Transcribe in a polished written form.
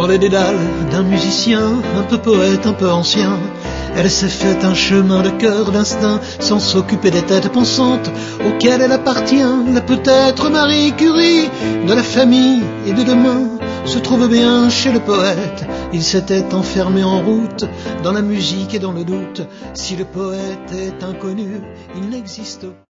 les dédales d'un musicien, un peu poète, un peu ancien. Elle s'est fait un chemin de cœur, d'instinct, sans s'occuper des têtes pensantes auxquelles elle appartient. La peut-être Marie Curie de la famille et de demain se trouve bien chez le poète. Il s'était enfermé en route dans la musique et dans le doute. Si le poète est inconnu, il n'existe pas.